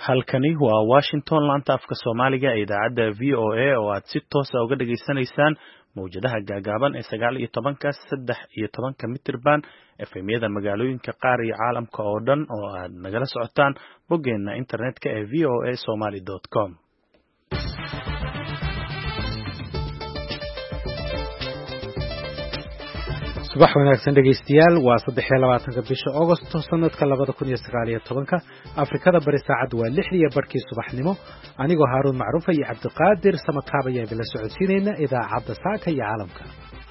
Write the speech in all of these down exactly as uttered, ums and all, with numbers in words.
Halkani waa Washington laanta afka Soomaaliga ee idaacadda V O A oo aad si toos ah uga dhageysanaysaan mowjadaha gaagaaban ee sagaal iyo tobanka saddex iyo tobanka mitirban F M-yada magaalooyinka qaar iyo caalamka oo dhan oo aad nagala socotaan boggeena internetka ee v o a somali dot com. subax wanaagsan dhegeystayaal waa saddex iyo labaatanka bisha August sanadka labada kun iyo sagaal iyo tobanka Afrikada bari saacad waa lix iyo barkii subaxnimo anigoo Haaruun Macruuf iyo Cabdiqaadir Samakaab ayaa idin la socodsiinayna idaacadda saaka iyo caalamka.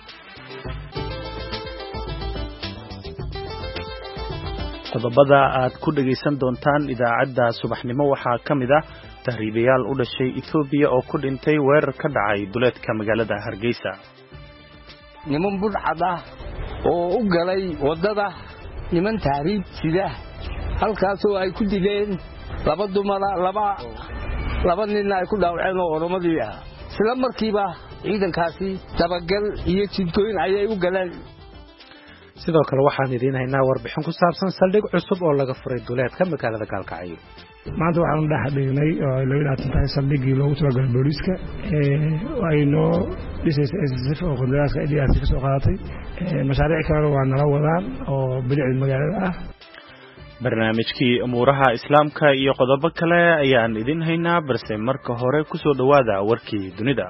Qodobada aad ku dhageysan doontaan idaacadda subaxnimo waxaa ka mid ah tahriibayaal u dhashay Ethiopia oo ku dhintay weerar ka dhacay duleedka magaalada Hargeysa. niman budcad ah oo u galay wadada niman tahriib sida halkaas oo ay ku dileen laba dumar laba laba nin ay ku dhaawaceen oo Oromadii ah isla markiiba ciidankaasi dabagal iyo jidkooyin ayay u galeen. sidoo kale waxaan idin haynaa warbixin ku saabsan saldhig cusub oo laga furay duleedka magaalada Gaalkacyo. maanta waxaan dhaxdhignay oo leeyahay tahay saldhigii loogu talagalay booliska ee ay noo dhisay oo qodobada ay diyaar ka soo qaadatay mashaariic kale oo nala wadaan oo bilicda magaalada ah. barnaamijkii umuuraha islaamka iyo qodobo kale ayaan idin haynaa balse marka hore ku soo dhawaada warkii dunida.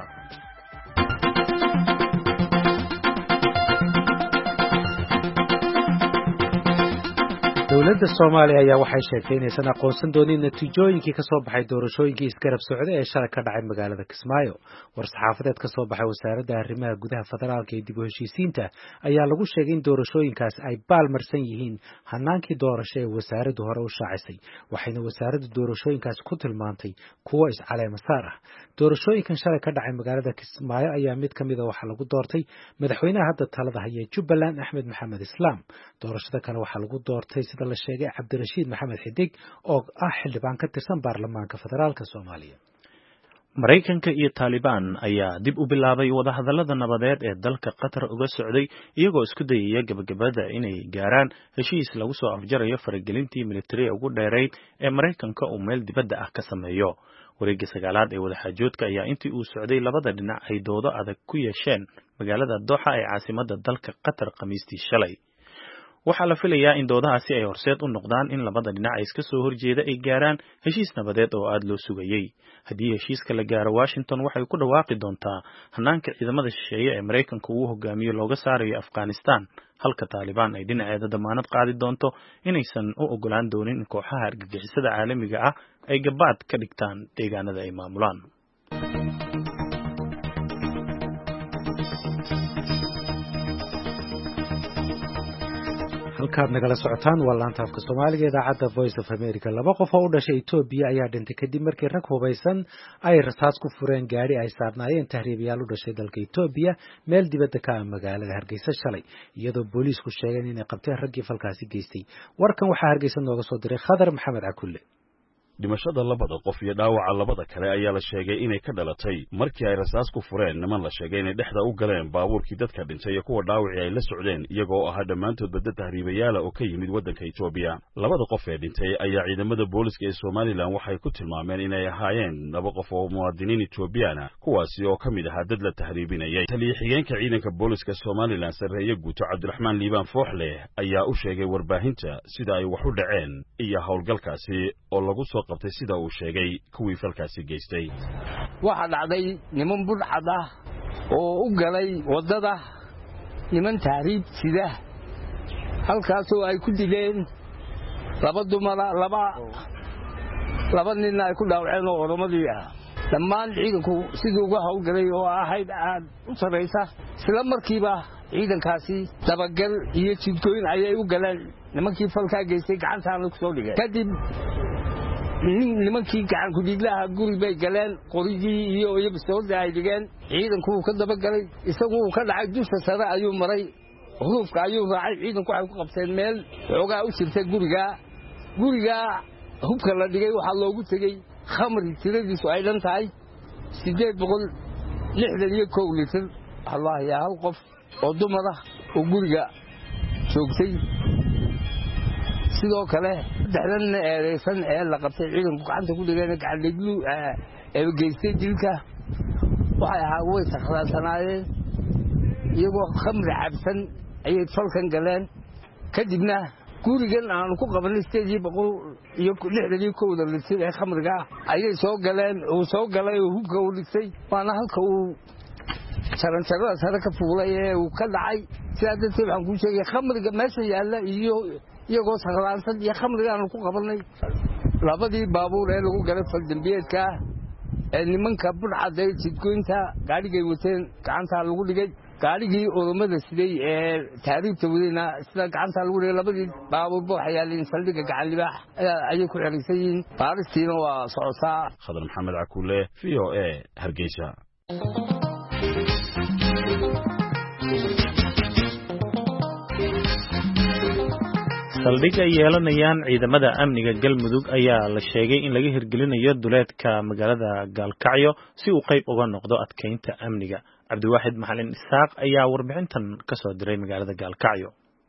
dowladda Soomaaliya ayaa waxay sheegtay inaysan aqoonsan doonin natiijooyinkii ka soo baxay doorashooyinkii isgarab socday ee shalay ka dhacay magaalada Kismaayo. war-saxaafadeed ka soo baxay wasaaradda arrimaha gudaha federaalka ee dib u heshiisiinta ayaa lagu sheegay in doorashooyinkaas ay baalmarsan yihiin hanaankii doorasho ee wasaaraddu hore u shaacisay waxayna wasaaraddu doorashooyinkaas ku tilmaantay kuwo iscaleema saar ah. doorashooyinkan shalay ka dhacay magaalada Kismaayo ayaa mid ka mid ah waxa lagu doortay madaxweynaha hadda talada haya Jubbaland Axmed Maxamed Islaam. doorashada kale waxa lagu doortay sida la sheegay Cabdirashiid Maxamed Xidig oo ah xildhibaan ka tirsan baarlamaanka federaalka Soomaaliya. Mareykanka iyo Taliban ayaa dib u bilaabay wadahadallada nabadeed ee dalka Qatar uga socday iyagoo isku dayaya gabagabada inay gaaraan heshiis lagu soo afjarayo faragelintii militari ugu dheereyd ee Mareykanka uu meel dibadda ah ka sameeyo. wareegga sagaalaad ee wadaxaajoodka ayaa intii uu socday labada dhinac ay doodo adag ku yeesheen magaalada Doha ee caasimadda dalka Qatar Khamiistii shalay. waxaa la filayaa in doodahaasi ay horseed u noqdaan in labada dhinac ay iska soo horjeeda ay gaaraan heshiis nabadeed oo aad loo sugayay. haddii heshiiska la gaaro Washington waxay ku dhawaaqi doontaa hanaanka ciidamada shisheeye ee Mareykanka uu hogaamiyo looga saarayo Afghanistan halka Taliban ay dhinaceeda damaanad qaadi doonto inaysan u ogolaan doonin in kooxaha argagixisada caalamiga ah ay gabaad ka dhigtaan deegaanada ay maamulaan. halkaad nagala socotaan waa laanta afka Soomaaliga idaacadda Voice of America. laba qof oo u dhashay Ethiopia ayaa dhintay kadib markii rag hubeysan ay rasaas ku fureen gaari ay saarnaayeen tahriibayaal u dhashay dalka Ethiopia meel dibadda ka ah magaalada Hargeysa shalay iyadoo booliisku sheegeen inay qabteen raggii falkaasi geystay. warkan waxaa Hargeysa nooga soo diray Khadar Maxamed Cakulle. dhimashada labada qof iyo dhaawaca labada kale ayaa la sheegay inay ka dhalatay markii ay rasaas ku fureen niman la sheegay inay dhexda u galeen baabuurkii dadka dhintay iyo kuwa dhaawacii ay la socdeen iyagoo ahaa dhammaantood dad tahriibayaal oo ka yimid waddanka Ethiopia. labada qof ee dhintay ayaa ciidamada booliska ee Somaliland waxay ku tilmaameen inay ahaayeen laba qof oo muwaadiniin Ethiopian ah kuwaasi oo ka mid ahaa dad la tahriibinayay. taliye xigeenka ciidanka booliska Somaliland Sareeye Guuto Cabdiraxmaan Liibaan Fooxle ayaa u sheegay warbaahinta sida ay wax u dhaceen iyo howlgalkaasi oo lagu soo qabtay sida uu sheegay kuwii falkaasi geystay. waxa dhacday niman budcad ah oo u galay wadada niman tahriib sida halkaas oo ay ku dileen laba dumar laba laba nin ay ku dhaawaceen oo Oromadii ah dhammaan ciidanku sidoo uga howlgalay oo ahayd aad u sareysa isla markiiba ciidankaasi dabagal iyo jidkooyin ayay u galeen nimankii falka geystay gacanta ku soo dhigay. kadib nimankii gacan ku dhiglaha guri bay galeen qorigii iyo iyaga soo daay digeen ciidanku ka daba galay isagu uu ka dhacay dusha sare ayuu maray ruufka ayuu raacay ciidanku waxay ku qabteen meel xogaa u jirtay guriga guriga hubka la dhigay waxa loogu tagay khamri tiradiisu ay dhan tahay sideed boqol lixdan iyo kow litir. allah ya hal qof oo dumar ah oo guriga joogtay sidoo kale saddexdan eedeysan ee la qabtay ciidanku gacanta ku dhigeen gacaniglu ee geystay dilka waxay ahaa way sakhraasanaayeen iyagoo khamri cabsan ayay falkan galeen kadibna gurigan aanu ku qabanay sideed boqol iyo lixdan iyo kow litir ee khamriga ayay soo galeen uu soo galay oo hubka u dhigtay waana halka uu saran saran sare ka fuulay ee uu ka dhacay sidaa dadkii waxaan ku sheegay khamriga meesha yaalla iyo iyagoo sakhraansan iyo khamriga aanu ku qabanay labadii baabuur ee lagu galay faldambiyeedka ee nimanka budhcada jidgoynta gaarigay wateen gacanta lagu dhigay gaarigii odamada siday ee taariibta wadayna sida gacanta lagu dhigay labadii baabuurba waxay yaaleen saldhigga gacan libaax ayay ku xiriirsan yihiin baaristiina waa socotaa. Khadar Maxamed Cakuule, V O A, Hargeysa. saldhig ay yeelanayaan ciidamada amniga Galmudug ayaa la sheegay in laga hirgelinayo duleedka magaalada Gaalkacyo si uu qayb uga noqdo adkeynta amniga. Cabdiwaaxid Maxalin Isaaq ayaa warbixintan ka soo diray magaalada Gaalkacyo.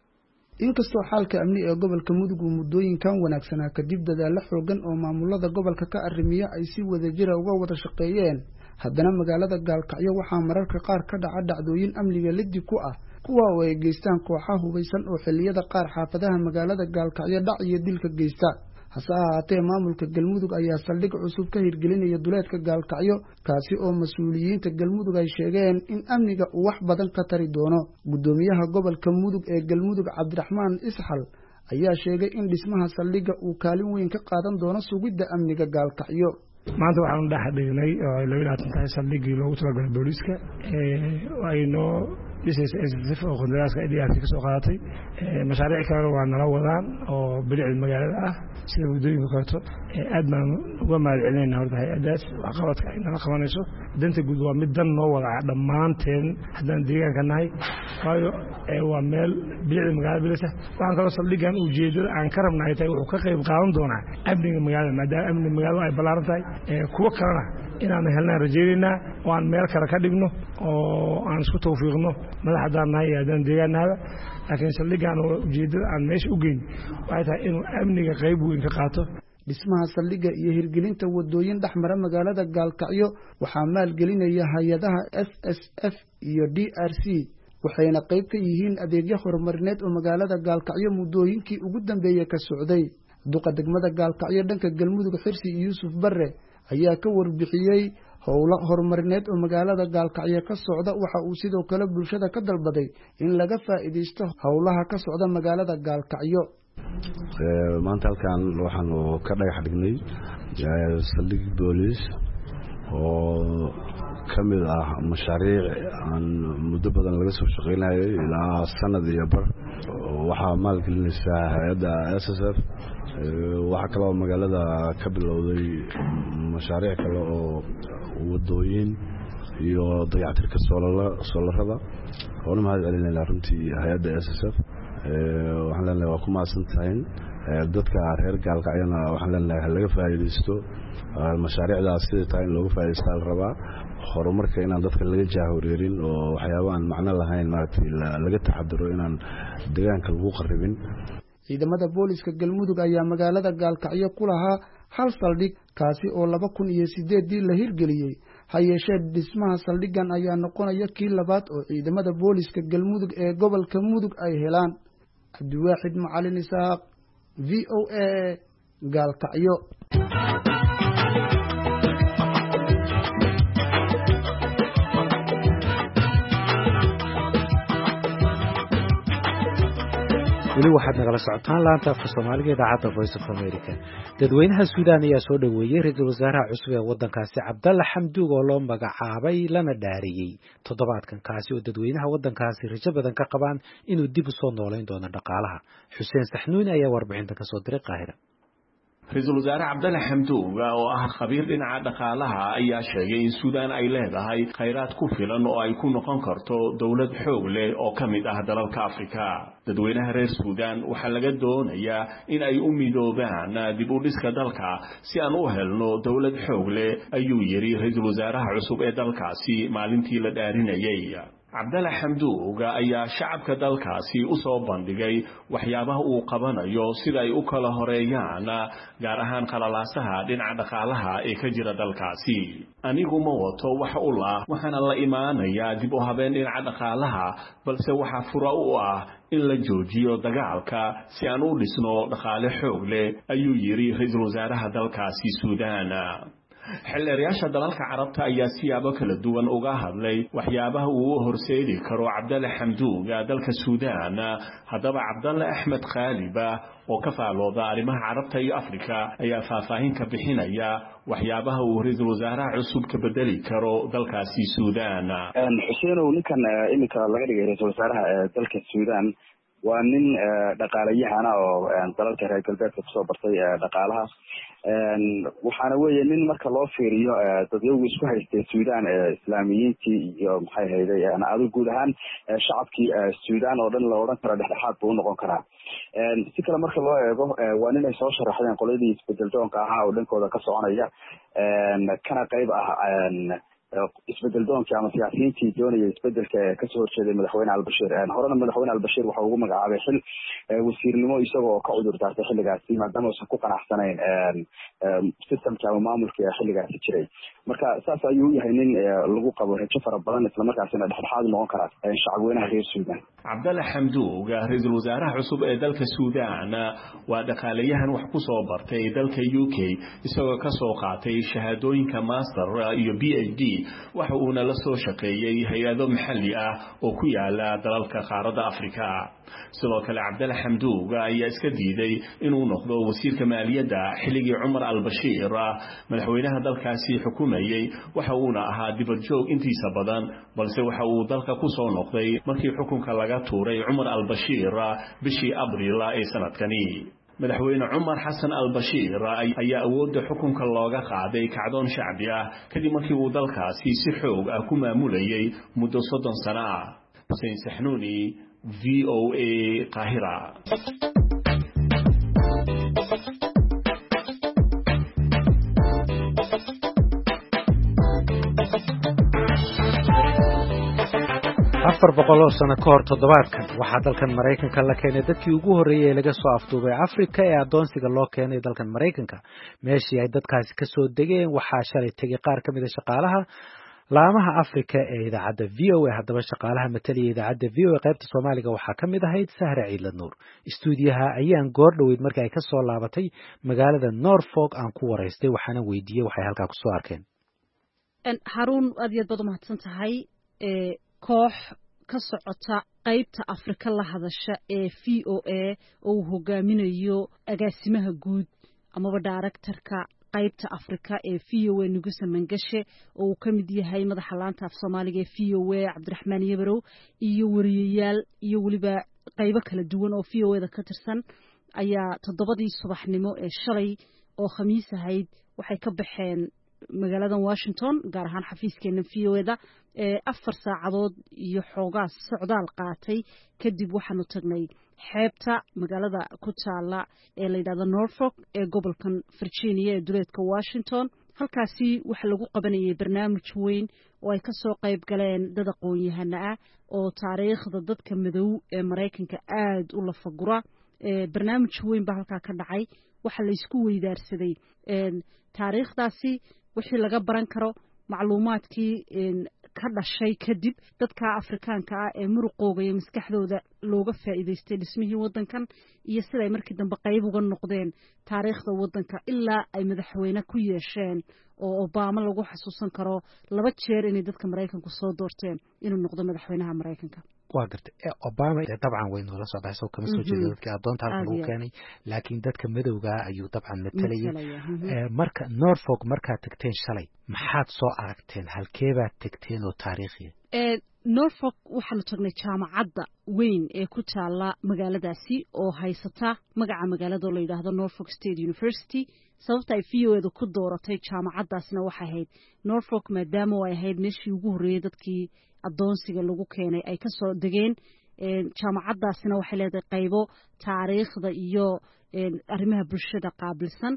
inkastoo xaalka amni ee gobolka Mudug uu muddooyinkan wanaagsanaa kadib dadaalo xoogan oo maamulada gobolka ka arrimiya ay si wadajir ah uga wada shaqeeyeen, haddana magaalada Gaalkacyo waxaa mararka qaar ka dhaca dhacdooyin amniga liddi ku ah kuwa oo ay geystaan kooxaha hubeysan oo xilliyada qaar xaafadaha magaalada Gaalkacyo dhac iyo dilka geysta. hase ahaatee maamulka Galmudug ayaa saldhig cusub ka hirgelinaya duleedka Gaalkacyo kaasi oo mas'uuliyiinta Galmudug ay sheegeen in amniga uu wax badan ka tari doono. Gudoomiyaha gobolka Mudug ee Galmudug Cabdiraxmaan Isxal ayaa sheegay in dhismaha saldhigga uu kaalin weyn ka qaadan doono sugidda amniga Gaalkacyo. maanta waxaan dhex dhignay oo laba iyo labaatan tahay saldhiggii loogu talagalay booliska ee ay noo dhisaysa S oo qandaraaska I D R ka soo qaadatay mashaariic kale waa nala wadaan oo bilicda magaalada ah sida wadooyinka kaleeto aad baan uga mahadcelinaynaa horta hay-adaas waxqabadka ay nala qabanayso. danta guud waa mid dan noo wada dhammaanteen haddaan deegaanka nahay, waayo waa meel bilicda magaalada bilisa. waxaan kaloo saldhiggan ujeedada aan ka rabnahay tahay wuxuu ka qayb qaadan doonaa amniga magaalada, maadaama amniga magaalada ay ballaaran tahay kuwa kalena inaan helnaan rajaynaynaa oo aan meel kale ka dhigno oo aan isku tawfiiqno madaxdaan nahay iyo haddaan deegaanahaba. laakiin saldhiggan ujeedada aan meesha u geyn waxay tahay inuu amniga qayb weyn ka qaato. dhismaha saldhigga iyo hirgelinta wadooyin dhexmara magaalada Gaalkacyo waxaa maalgelinaya hay-adaha S S F iyo D R C, waxayna qayb ka yihiin adeegyo horumarineed oo magaalada Gaalkacyo muddooyinkii ugu dambeeyay ka socday. duqa degmada Gaalkacyo dhanka Galmudug Xirsi Yuusuf Barre ayaa ka warbixiyay howlo horumarineed oo magaalada Gaalkacyo ka socda. waxa uu sidoo kale bulshada ka dalbaday in laga faa'iideysto howlaha ka socda magaalada Gaalkacyo. maanta halkan waxaan ka dhagax dhignay saldhig boolis oo kamid ah mashaariic aan muddo badan laga soo shaqeynayay ilaa sanad iyo bar. waxaa maalgelinaysa hay-adda S S F. waxaa kaloo magaalada ka bilowday mashaariic kale oo wadooyin iyo dayactirka soolarada. waana mahad celinaynaa runtii hay-adda S S F. waxaan leenahay waa ku mahadsan tahay dadka reer Gaalkacyona. waxaan leenahay laga faa'iideysto mashaariicdaas sida tahay in looga faa'iideystaa la rabaa. horumarka inaan dadka laga jaahoreerin oo waxyaabo aan macno lahayn maaragtay laga taxadiro inaan deegaanka lagu qarribin. ciidamada booliska Galmudug ayaa magaalada Gaalkacyo ku lahaa hal saldhig kaasi oo laba kun iyo sideedii la hirgeliyay. ha yeeshee dhismaha saldhiggan ayaa noqonaya kii labaad oo ciidamada booliska Galmudug ee gobolka Mudug ay helaan. Cabdiwaaxid Maxalin Isaaq, V O A, Gaalkacyo. weli waxaad nagala socotaan laanta afka Soomaaliga idaacadda Voice of America. dadweynaha Suudaan ayaa soo dhaweeyay ra'iisul wasaaraha cusub ee waddankaasi Cabdalla Xamduug oo loo magacaabay lana dhaariyay toddobaadkan, kaasi oo dadweynaha waddankaasi rajo badan ka qabaan inuu dib u soo nooleyn doono dhaqaalaha. Xuseen Saxnuuni ayaa warbixintan ka soo diray Qaahira. ra-iisul wasaare Cabdalla Xamduug oo ah khabiir dhinaca dhaqaalaha ayaa sheegay in Suudaan ay leedahay khayraad ku filan oo ay ku noqon karto dawlad xoog leh oo ka mid ah dalalka Afrika. dadweynaha reer Suudaan waxaa laga doonayaa in ay u midoobaan dib u dhiska dalka si aan u helno dawlad xoog leh, ayuu yiri ra-iisul wasaaraha cusub ee dalkaasi maalintii la dhaarinayay. cabdalla xamduug ayaa shacabka dalkaasi u soo bandhigay waxyaabaha uu qabanayo sida ay u kala horeeyaan gaar ahaan qalalaasaha dhinaca dhaqaalaha ee ka jira dalkaasi anigu ma wato wax u lah waxaana la imaanayaa dib u habeen dhinaca dhaqaalaha balse waxaa fura u ah in la joojiyo dagaalka si aan u dhisno dhaqaale xoog leh ayuu yiri ra'iisul wasaaraha dalkaasi Suudaan xilliyaasha dalalka carabta ayaa siyaabo kala duwan uga hadlay waxyaabaha uu horseedi karo cabdalla xamduug dalka Suudaan hadaba cabdalla axmed khaliba oo ka faalooda arrimaha carabta iyo afrika ayaa faahfaahin ka bixinaya waxyaabaha uu ra'iisul wasaaraha cusub ka bedeli karo dalkaasi Suudaan xuseenow ninkan imika laga dhigay ra'iisul wasaaraha dalka Suudaan waa nin dhaqaalayahana oo dalalka reer galbeedka kusoo bartay dhaqaalaha waxaana weeye nin marka loo fiiriyo dadweynaha isku haystay Suudaan islaamiyiintii iyo maxay hayday adu guud ahaan shacabkii Suudaan oo dhan la oran karo dhexdhexaad buu noqon karaa si kale marka loo eego waa nin ay soo sharaxdeen qoladii isbedel doonka ahaa oo dhankooda ka soconaya kana qayb ah isbedel doonka ama siyaasiyiintii doonaya isbedelka ka soo horjeeday madaxweyne Al-Bashir horena madaxweyne Al-Bashir waxa uu magacaabay xil wasiirnimo isagoo ka cudur daartay xilligaasi maadaama uusan ku qanacsanayn systemka ama maamulka xilligaasi jiray marka saas ayuu yahay nin lagu qabo rajo fara badan isla markaasina dhexdhexaad noqon kara shacabweynaha reer Suudaan cabdalla xamduug ra'iisul wasaaraha cusub ee dalka Suudaan waa dhaqaalayahan wax ku soo bartay dalka U K isagoo ka soo qaatay shahaadooyinka master iyo B H D waxa uu la soo shaqeeyay hay'ado maxalli ah oo ku yaala dalalka qaaradda Afrika sidoo kale cabdalla xamduug ayaa iska diiday inuu noqdo wasiirka maaliyadda xilligii Umar al-Bashir madaxweynaha dalkaasi xukumayay waxa uu ahaa dibad joog intiisa badan balse waxa uu dalka ku soo noqday markii xukunka laga tuuray Umar al-Bashir bishii Abriil ee sanadkani madaxweyne Umar Hassan al-Bashir ayaa awoodda xukunka looga qaaday kacdoon shacbi ah kadib markii uu dalkaasi si xoog ah ku maamulayay muddo soddon sano ah Hussein Sahnuni V O A Qahira afar boqol oo sano ka hor toddobaadkan waxaa dalkan Mareykanka la keenay dadkii ugu horeeyay laga soo afduubay Afrika ee adoonsiga loo keenay dalkan Mareykanka meeshii ay dadkaasi ka soo degeen waxaa shalay tagay qaar ka mid ah shaqaalaha laamaha Afrika ee idaacadda V O A haddaba shaqaalaha matalaya idaacadda V O A qaybta Soomaaliga waxaa ka mid ahayd Sahra Ciidla Nuur istuudiyaha ayaan goor dhaweyd markii ay ka soo laabatay magaalada Norfolk aan ku wareystay waxaana weydiiyay waxay halkaa ku soo arkeen Haruun aad iyo aad mahadsan tahay ee koox ka socota qaybta Afrika la hadasha ee V O A oo hogaaminayo agaasimaha guud amaba directorka qaybta Afrika ee V O A Nugusa Mangashe oo ka mid yahay madaxa laanta af Soomaaliga ee V O A Cabdiraxmaan Yabarow iyo wariyayaal iyo waliba qaybo kala duwan oo V O A da ka tirsan ayaa toddobadii subaxnimo ee shalay oo khamiis ahayd waxay ka baxeen magaalada Washington gaar ahaan xafiiskeena V O A da ee afar saacadood iyo xoogaas socdaal qaatay kadib waxaanu tagnay xeebta magaalada ku taala ee la yiraahdo Norfolk ee gobolka Virginia ee duleedka Washington halkaasi waxa lagu qabanayay barnaamij weyn oo ay ka soo qayb galeen dad aqoon-yahano ah oo taariikhda dadka madow ee Mareykanka aad u la fagura ee barnaamij weyn baa halka ka dhacay waxa la isku weydaarsaday ee taariikhdaasi wixii laga baran karo macluumaadkii ka dhashay kadib dadka Afrikaanka ah ee muruqooga iyo maskaxdooda looga faa'iideystay dhismihii wadankan iyo sida ay markii dambe qayb uga noqdeen taariikhda wadanka ilaa ay madaxweyne ku yeesheen oo Obama lagu xasuusan karo laba jeer inay dadka Mareykanku soo doorteen inuu noqdo madaxweynaha Mareykanka waa gartay Obama dabcan way noo la soo dhaxay kama soo jeedo dadka adoonta halka lagu keenay laakiin dadka madowga ayuu dabcan matalayay marka Norfolk marka tagteen shalay maxaad soo aragteen halkee baad tagteen oo taariikhi ee Norfolk waxaanu tagnay jaamacadda weyn ee ku taala magaaladaasi oo haysata magaca magaalada oo la yiraahdo Norfolk State University sababta ay V O A da ku dooratay jaamacaddaasna waxay ahayd Norfolk maadaama ay ahayd meeshii ugu horeeyay dadkii adoonsiga lagu keenay ay ka soo degeen ee jaamacaddaasna waxay leedahay qaybo taariikhda iyo arrimaha bulshada qaabilsan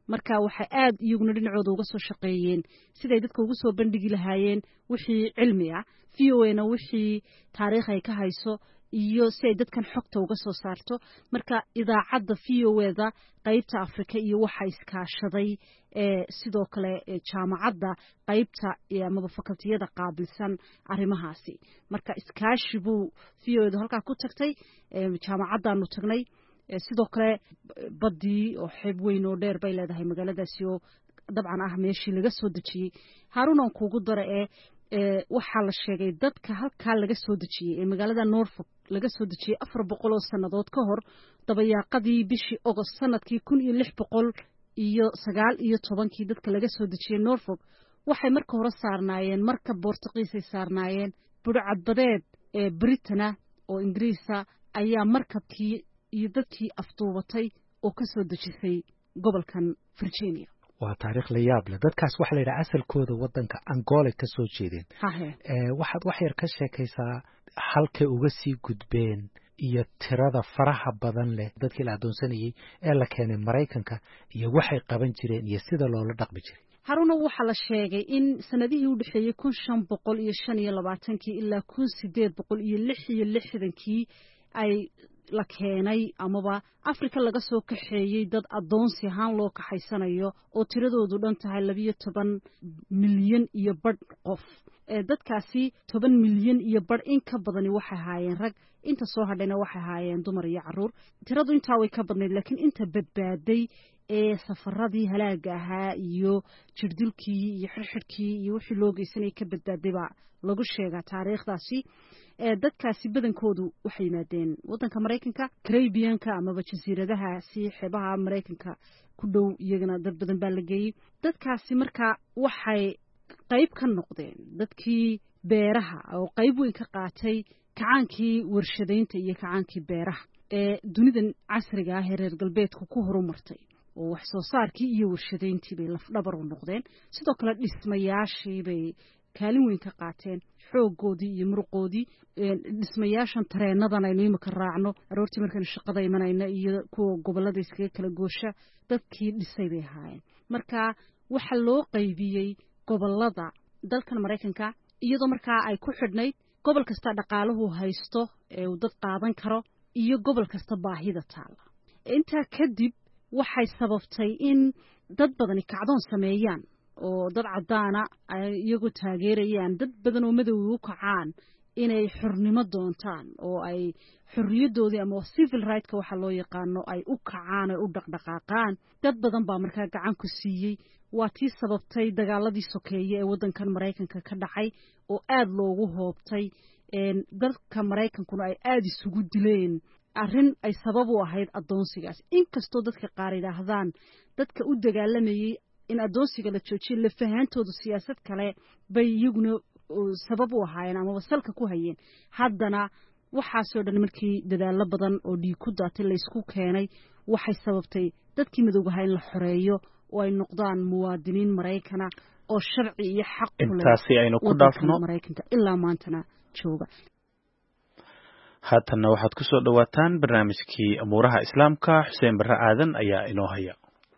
marka waxay aad iyaguna dhinacooda uga soo shaqeeyeen siday dadka ugu soo bandhigi lahaayeen wixii cilmi ah v o a na wixii taariikh ay ka hayso iyo si ay dadkan xogta uga soo saarto marka idaacadda v o a-da qaybta afrika iyo waxa iskaashaday ee sidoo kale jaamacadda qaybta amaba fakultiyada qaabilsan arrimahaasi marka iskaashi buu v o a-da halkaa ku tagtay jaamacaddaanu tagnay sidoo kale baddii oo xeeb weyn oo dheer bay leedahay magaaladaasi oo dabcan ah meeshii laga soo dejiyey haarunan kuugu dara ee waxaa la sheegay dadka halkaa laga soo dejiyey ee magaalada norfolk laga soo dejiyey afar boqol oo sannadood ka hor dabayaaqadii bishii ogost sanadkii kun iyo lix boqol iyo sagaal iyo tobankii dadka laga soo dejiyey norfolk waxay marka hore saarnaayeen marka boortaqiisay saarnaayeen budhcadbadeed ee britana oo ingiriisa ayaa markabkii iyo dadkii afduubatay oo ka soo dejisay gobolkan virginia waa taariikh la yaab leh dadkaas waxaa la yidhaha asalkooda waddanka angola ka soo jeedeen waxaad wax yar ka sheekaysaa halkay uga sii gudbeen iyo tirada faraha badan leh dadkii la addoonsanayey ee la keenay maraykanka iyo waxay qaban jireen iyo sida loola dhaqmi jiray haruna waxaa la sheegay in sanadihii u dhexeeyey kun shan boqol iyo shan iyo labaatankii ilaa kun sideed boqol iyo lix iyo lixdankii ay la keenay amaba afrika laga soo kaxeeyey dad addoonsi ahaan loo kaxaysanayo oo tiradoodu dhan tahay labiyo toban milyan iyo badh qof dadkaasi toban milyan iyo badh in ka badani waxay ahaayeen rag inta soo hadhayna waxay ahaayeen dumar iyo caruur tiradu intaa way ka badnayd laakiin inta badbaaday ee safaradii halaaga ahaa iyo jirdilkii iyo xirxidhkii iyo wixii loo geysanayay ka badbaaday baa lagu sheegaa taariikhdaasi dadkaasi badankoodu waxay yimaadeen waddanka maraykanka carabianka amaba jasiiradahaasi xeebaha maraykanka ku dhow iyagana dad badan baa la geeyey dadkaasi marka waxay qayb ka noqdeen dadkii beeraha oo qayb weyn ka qaatay kacaankii warshadaynta iyo kacaankii beeraha ee dunidan casriga ah ee reer galbeedku ku horumartay oo wax soo saarkii iyo warshadayntii bay lafdhabar u noqdeen sidoo kale dhismayaashii bay kaalin weyn ka qaateen xooggoodii iyo muruqoodii dhismayaashan tareenadan aynu imika raacno aroortii markaynu shaqada imanayna iyo kuwa gobollada iskaga kala goosha dadkii dhisay bay ahaayeen marka waxaa loo qaybiyey gobollada dalkan maraykanka iyadoo markaa ay ku xidhnayd gobol kasta dhaqaaluhu haysto ee uu dad qaadan karo iyo gobol kasta baahida taala intaa kadib waxay sababtay in dad badani kacdoon sameeyaan oo dad caddaana ay iyagu taageerayaan dad badan oo madowga u kacaan inay xornimo doontaan oo ay xorriyaddoodii ama civil right-ka waxaa loo yaqaano ay u kacaan ay u dhaqdhaqaaqaan dad badan baa markaa gacan ku siiyey waa tii sababtay dagaaladii sokeeye ee waddankan maraykanka ka dhacay oo aad loogu hoobtay dadka maraykankuna ay aada isugu dileen arrin ay sabab u ahayd addoonsigaas inkastoo dadka qaar yidhaahdaan dadka u dagaalamayey in addoonsiga la joojiyo lafahaantooda siyaasad kale bay iyaguna sabab u ahaayeen amaba salka ku hayeen haddana waxaasoo dhan markii dadaallo badan oo dhiig ku daatay laysku keenay waxay sababtay dadkii madowgaha in la xoreeyo oo ay noqdaan muwaadiniin maraykana oo sharci iyo xaq ku leh intaasi aynu ku dhaafno maraykanka ilaa maantana jooga haatanna waxaad ku soo dhowaataan barnaamijkii amuuraha islaamka xuseen barre aadan ayaa inoo haya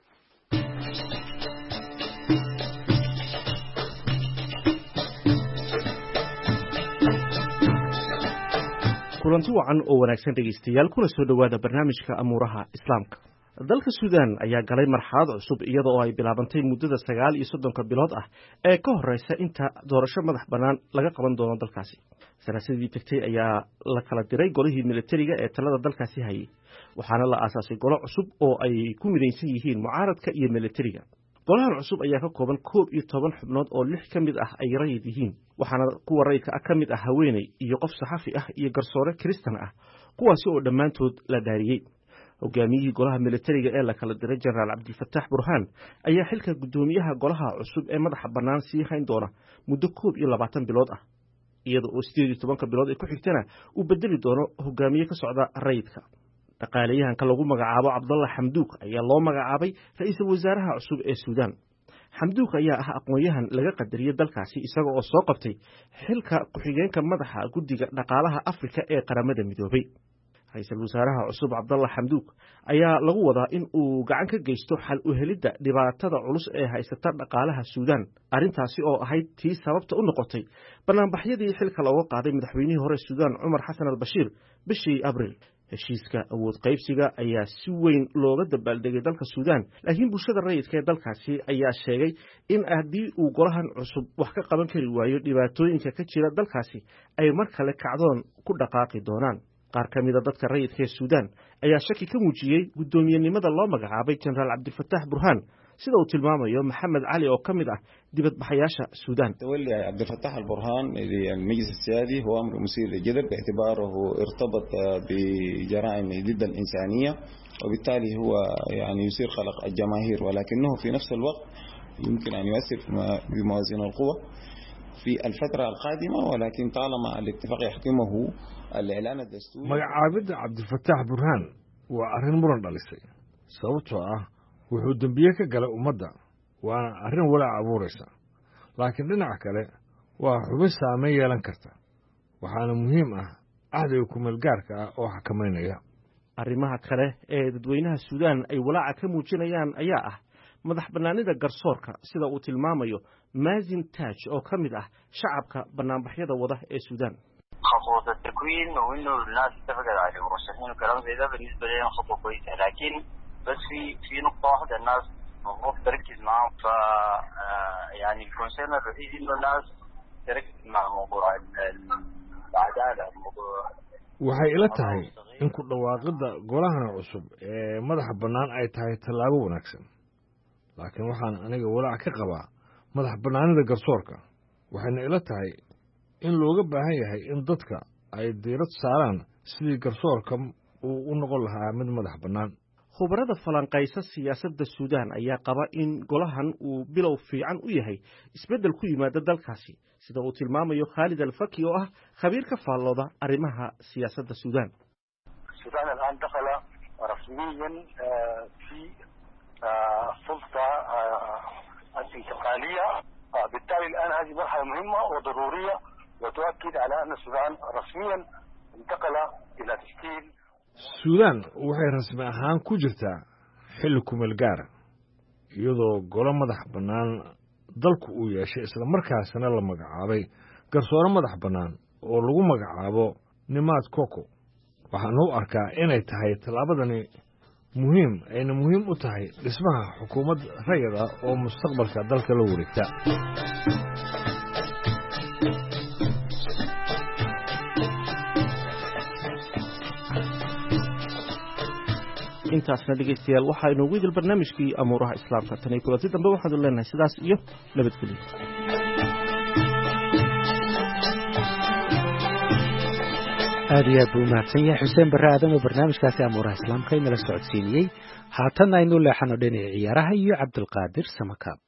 kulanti wacan oo wanaagsan dhegaystayaal kuna soo dhowaada barnaamijka amuuraha islaamka dalka suudaan ayaa galay marxalad cusub iyada oo ay bilaabantay muddada sagaal iyo soddonka bilood ah ee ka horreysa inta doorasho madax bannaan laga qaban doono dalkaasi sanaasadii tegtay ayaa la kala diray golihii militariga ee talada dalkaasi hayay waxaana la aasaasay golo cusub oo ay ku midaysan yihiin mucaaradka iyo militariga golahan cusub ayaa ka kooban koob iyo toban xubnood oo lix ka mid ah ay rayid yihiin waxaana kuwa rayidka ah ka mid ah haweeney iyo qof saxafi ah iyo garsoore kiristan ah kuwaasi oo dhammaantood la dhaariyey hogaamiyihii golaha militariga ee la kala diray jenaraal cabdilfataax burhaan ayaa xilka guddoomiyaha golaha cusub ee madaxa bannaan sii hayn doona muddo koob iyo labaatan bilood ah iyada oo sideed iyo tobanka bilood ay ku xigtana uu bedeli doono hogaamiye ka socda rayidka dhaqaalayahanka lagu magacaabo cabdalla xamduuk ayaa loo magacaabay ra-iisul wasaaraha cusub ee suudaan xamduuk ayaa ah aqoon-yahan laga qadariyey dalkaasi isaga oo soo qabtay xilka ku-xigeenka madaxa guddiga dhaqaalaha afrika ee qaramada midoobay ra-iisul wasaaraha cusub cabdalla xamduug ayaa lagu wadaa in uu gacan ka geysto xal u helidda dhibaatada culus ee haysata dhaqaalaha suudaan arrintaasi oo ahayd tii sababta u noqotay banaanbaxyadii xilka looga qaaday madaxweynihii hore suudaan cumar xasan albashiir bishii abriil heshiiska awood qaybsiga ayaa si weyn looga dabaaldegay dalka suudaan laakiin bulshada rayidka ee dalkaasi ayaa sheegay in haddii uu golahan cusub wax ka qaban kari waayo dhibaatooyinka ka jira dalkaasi ay mar kale kacdoon ku dhaqaaqi doonaan qaar ka mida dadka rayidka ee suudaan ayaa shaki ka muujiyey guddoomiyenimada loo magacaabay jenaraal cabdilfataax burhaan sida uu tilmaamayo maxamed cali oo ka mid ah dibadbaxayaasha suudaan تولي عبد الفتاح البرهان للمجلس السيادي هو أمر مثير للجدل باعتباره ارتبط بجرائم ضد الإنسانية وبالتالي هو يعني يثير قلق الجماهير ولكنه في نفس الوقت يمكن أن يؤثر بموازين القوى في الفترة القادمة ولكن طالما الاتفاق يحكمه الإعلان الدستوري magacaabidda cabdilfataax burhaan waa arrin muran dhalisay sababtoo ah wuxuu dembiye ka galay ummadda waana arrin walaac abuuraysa laakiin dhinaca kale waa xubin saameyn yeelan karta waxaana muhiim ah ahdiga kumeelgaarka ah oo xakamaynaya arrimaha kale ee dadweynaha suudaan ay walaaca ka muujinayaan ayaa ah madax bannaanida garsoorka sida uu tilmaamayo maazin taaj oo ka mid ah shacabka banaanbaxyada wada ee suudaan خطوة التكوين وإنه الناس اتفقت على المرشحين وكلام زي ده بالنسبة لي خطوة كويسة لكن بس في في نقطة واحدة الناس المفروض تركز معاهم ف يعني الكونسيرن الرئيسي إنه الناس تركز مع موضوع العدالة موضوع waxay ila tahay in ku dhawaaqidda golahan cusub ee madaxa bannaan ay tahay tallaabo wanaagsan laakiin waxaan aniga walaac ka qabaa madax bannaanida garsoorka waxayna ila tahay in looga baahan yahay in dadka ay diirad saaraan sidii garsoorka uu u noqon lahaa mid madax bannaan khubarada falanqaysa siyaasadda suudaan ayaa qaba in golahan uu bilow fiican u yahay isbeddel ku yimaada dalkaasi sida uu tilmaamayo khaalid alfaki oo ah khabiir ka faallooda arrimaha siyaasadda suudaan السودان الآن دخل رسميا في سلطة الانتقالية بالتالي الآن هذه مرحلة مهمة وضرورية وتؤكد على أن السودان رسميا انتقل إلى تشكيل suudaan waxay rasmi ahaan ku jirtaa xilli kumeel gaara iyadoo golo madax bannaan dalku uu yeeshay islamarkaasina la magacaabay garsoore madax bannaan oo lagu magacaabo nimaad koko waxaana u arkaa inay tahay tallaabadani muhiim ayna muhiim u tahay dhismaha xukuumad rayada oo mustaqbalka dalka la wareegta intaasna dhegaystayaal waxaa inoogu idil barnaamijkii amuuraha islaamka tan iyo kulanti dambe waxaanu leenahay sidaas iyo nabadgelyo aad iyo aad buu umahadsan yahay xuseen barre aadan oo barnaamijkaasi amuuraha islaamka inala socodsiiniyey haatanna aynu leexano dhinaca ciyaaraha iyo cabdulqaadir samakaab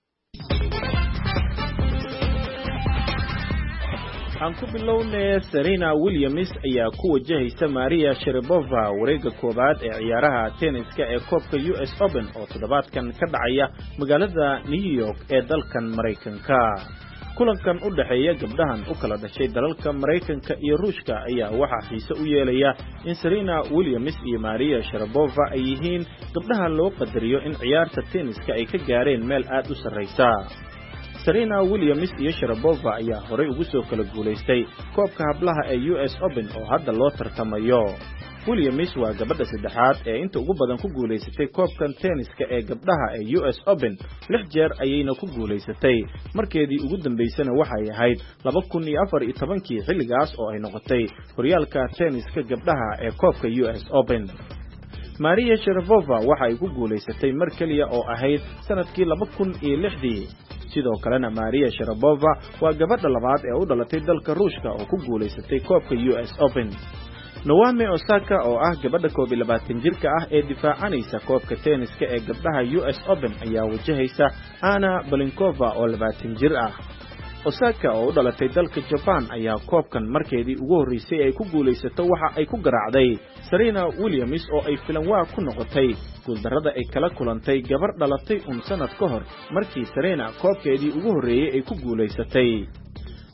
aan ku bilownay Serena Williams ayaa ku wajahaysa Maria Sharapova wareegga koobaad ee ciyaaraha tenniska ee koobka U S Open oo toddobaadkan ka dhacaya magaalada New York ee dalkan Mareykanka kulankan u dhaxeeya gabdhahan u kala dhashay dalalka Mareykanka iyo Ruushka ayaa waxa xiiso u yeelaya in Serena Williams iyo Maria Sharapova ay yihiin gabdhaha loo qadariyo in ciyaarta tenniska ay ka gaareen meel aad u sareysa Serena Williams iyo Sharapova ayaa horey ugu soo kala guuleystay koobka hablaha ee U S Open oo hadda loo tartamayo Williams waa gabadha saddexaad ee inta ugu badan ku guuleysatay koobkan tenniska ee gabdhaha ee U S Open lix jeer ayayna ku guuleysatay markeedii ugu dambeysana waxay ahayd laba kun iyo afar iyo tobankii xilligaas oo ay noqotay horyaalka tenniska gabdhaha ee koobka U S Open Maria Sharapova waxa ay ku guuleysatay mar kaliya oo ahayd sanadkii laba kun iyo lixdii sidoo kalena Maria Sharapova waa gabadha labaad ee u dhalatay dalka Ruushka oo ku guuleysatay koobka U S Open Naomi Osaka oo ah gabadha koob iyo labaatan jirka ah ee difaacanaysa koobka tenniska ee gabdhaha U S Open ayaa wajahaysa Anna Balinkova oo labaatan jir ah Osaka oo u dhalatay dalka Japan ayaa koobkan markeedii ugu horeysay ay ku guuleysato waxa ay ku garaacday Serena Williams oo ay filan waa ku noqotay guuldarrada ay kala kulantay gabar dhalatay un sanad ka hor markii Serena koobkeedii ugu horeeyay ay ku guuleysatay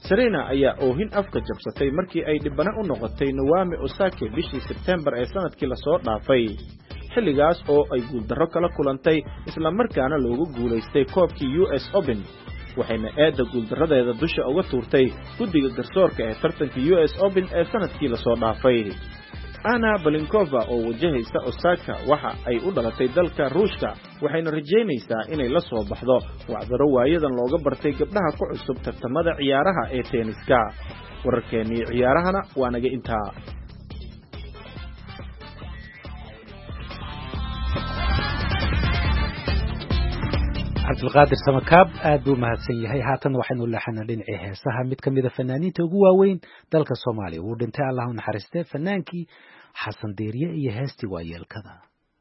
Serena ayaa oohin afka jabsatay markii ay dhibana u noqotay Naomi Osaka bishii September ee sanadkii la soo dhaafay xilligaas oo ay guuldarro kala kulantay isla markaana loogu guuleystay koobkii U S Open waxayna eedda guuldarradeeda dusha uga tuurtay guddiga garsoorka ee tartanka U S Open ee sanadkii la soo dhaafay Anna Balinkova oo wajahaysa Osaka waxa ay u dhalatay dalka Ruushka waxayna rajeynaysaa inay la soo baxdo wacdaro waayadan looga bartay gabdhaha ku cusub tartamada ciyaaraha ee tenniska wararkeennii ciyaarahana waa naga intaa cabdulqaadir samakaab aad buu mahadsan yahay haatan waxaynu leexana dhinacii heesaha mid ka mid a fanaaniinta ugu waaweyn dalka Soomaaliya uu dhintay Allah u naxariistay fanaankii Xasan Deeriye iyo heestii waayeelkada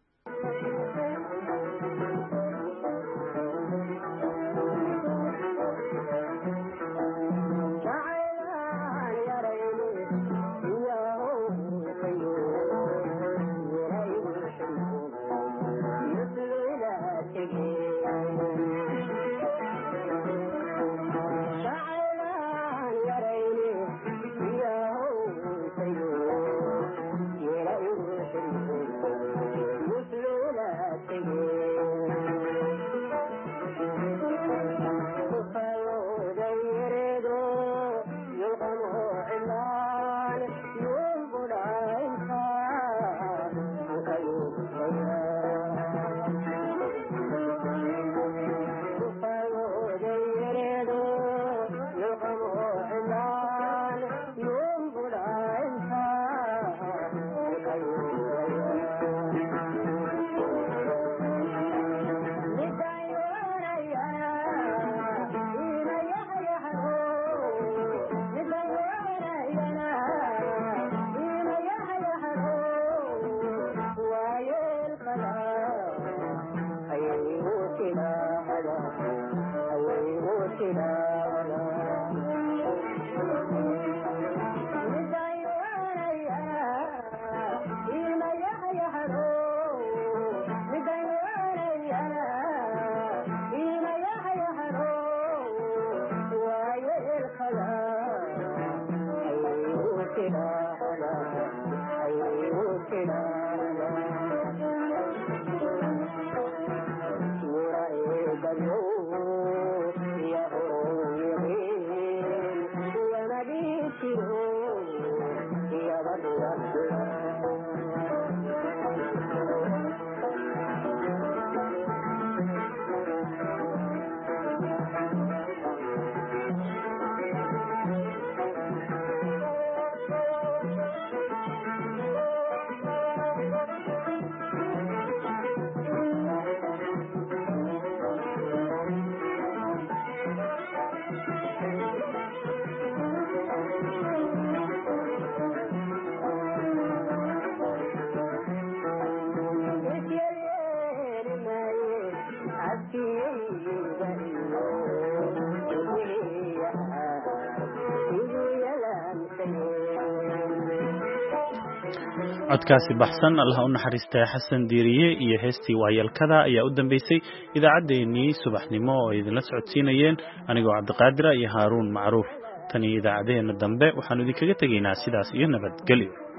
codkaasi baxsan Allah u naxariistay Xasan Deeriye iyo heestii waayeelkada ayaa u dambeysay idaacadeennii subaxnimo oo idinla socodsiinayeen anigoo Cabdiqaadir iyo Haaruun Macruuf tan idaacadeena dambe waxaan idinkaga tageynaa sidaas iyo nabadgelyo